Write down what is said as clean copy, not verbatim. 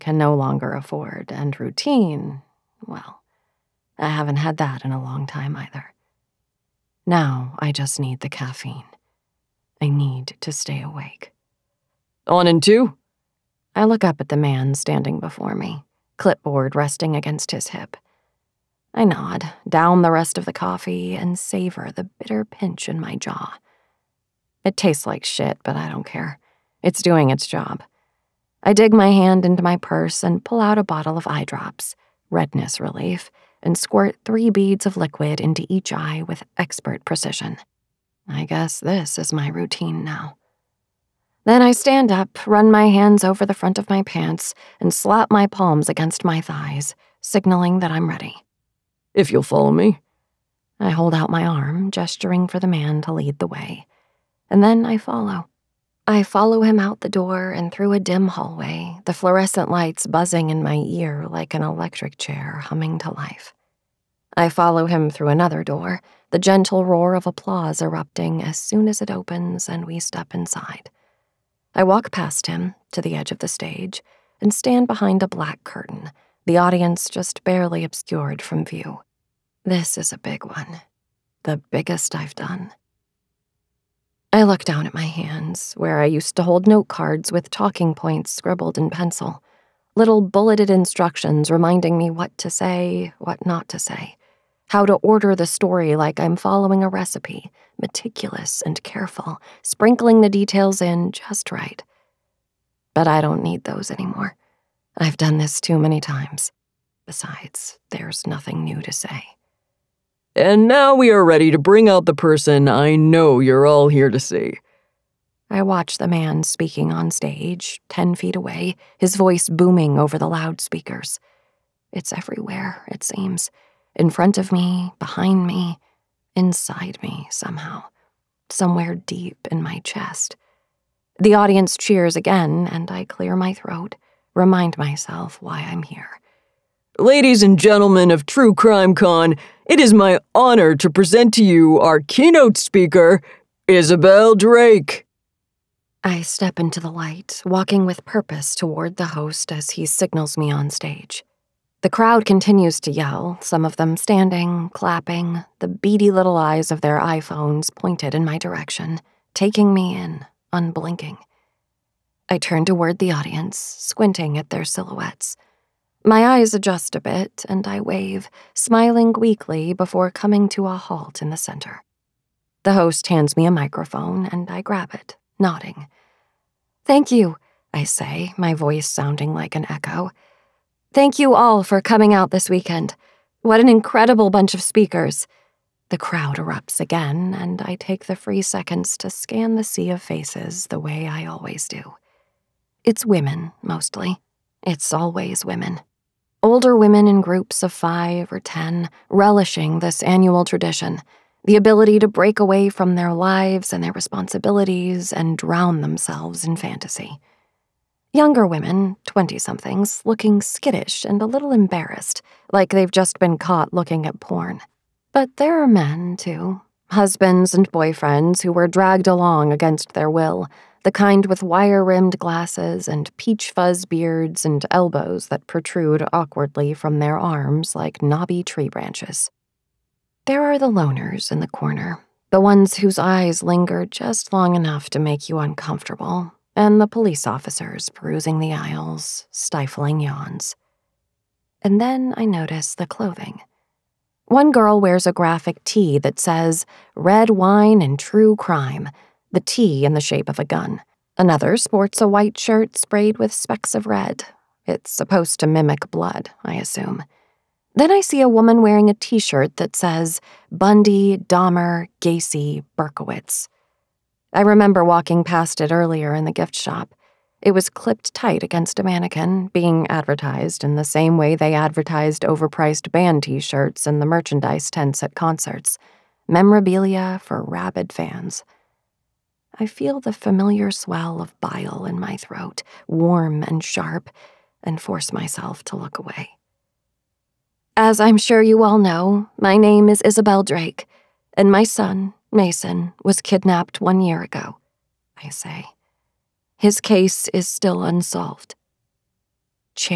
can no longer afford, and routine, well, I haven't had that in a long time either. Now I just need the caffeine. I need to stay awake. On in 2? I look up at the man standing before me, clipboard resting against his hip. I nod, down the rest of the coffee, and savor the bitter pinch in my jaw. It tastes like shit, but I don't care. It's doing its job. I dig my hand into my purse and pull out a bottle of eye drops, redness relief, and squirt 3 beads of liquid into each eye with expert precision. I guess this is my routine now. Then I stand up, run my hands over the front of my pants, and slap my palms against my thighs, signaling that I'm ready. If you'll follow me. I hold out my arm, gesturing for the man to lead the way. And then I follow. I follow him out the door and through a dim hallway, the fluorescent lights buzzing in my ear like an electric chair humming to life. I follow him through another door, the gentle roar of applause erupting as soon as it opens and we step inside. I walk past him to the edge of the stage and stand behind a black curtain, the audience just barely obscured from view. This is a big one, the biggest I've done. I look down at my hands, where I used to hold note cards with talking points scribbled in pencil, little bulleted instructions reminding me what to say, what not to say, how to order the story like I'm following a recipe, meticulous and careful, sprinkling the details in just right. But I don't need those anymore. I've done this too many times. Besides, there's nothing new to say. And now we are ready to bring out the person I know you're all here to see. I watch the man speaking on stage, 10 feet away, his voice booming over the loudspeakers. It's everywhere, it seems. In front of me, behind me, inside me somehow. Somewhere deep in my chest. The audience cheers again, and I clear my throat, remind myself why I'm here. Ladies and gentlemen of True Crime Con, it is my honor to present to you our keynote speaker, Isabel Drake. I step into the light, walking with purpose toward the host as he signals me on stage. The crowd continues to yell, some of them standing, clapping, the beady little eyes of their iPhones pointed in my direction, taking me in, unblinking. I turn toward the audience, squinting at their silhouettes. My eyes adjust a bit, and I wave, smiling weakly before coming to a halt in the center. The host hands me a microphone, and I grab it, nodding. "Thank you," I say, my voice sounding like an echo. "Thank you all for coming out this weekend. What an incredible bunch of speakers." The crowd erupts again, and I take the free seconds to scan the sea of faces the way I always do. It's women, mostly. It's always women. Older women in groups of 5 or 10, relishing this annual tradition, the ability to break away from their lives and their responsibilities and drown themselves in fantasy. Younger women, 20-somethings, looking skittish and a little embarrassed, like they've just been caught looking at porn. But there are men, too, husbands and boyfriends who were dragged along against their will, the kind with wire-rimmed glasses and peach fuzz beards and elbows that protrude awkwardly from their arms like knobby tree branches. There are the loners in the corner, the ones whose eyes linger just long enough to make you uncomfortable, and the police officers perusing the aisles, stifling yawns. And then I notice the clothing. One girl wears a graphic tee that says, "Red wine and true crime," the T in the shape of a gun. Another sports a white shirt sprayed with specks of red. It's supposed to mimic blood, I assume. Then I see a woman wearing a t-shirt that says, "Bundy, Dahmer, Gacy, Berkowitz." I remember walking past it earlier in the gift shop. It was clipped tight against a mannequin, being advertised in the same way they advertised overpriced band t-shirts in the merchandise tents at concerts. Memorabilia for rabid fans. I feel the familiar swell of bile in my throat, warm and sharp, and force myself to look away. As I'm sure you all know, my name is Isabel Drake, and my son, Mason, was kidnapped 1 year ago, I say. His case is still unsolved.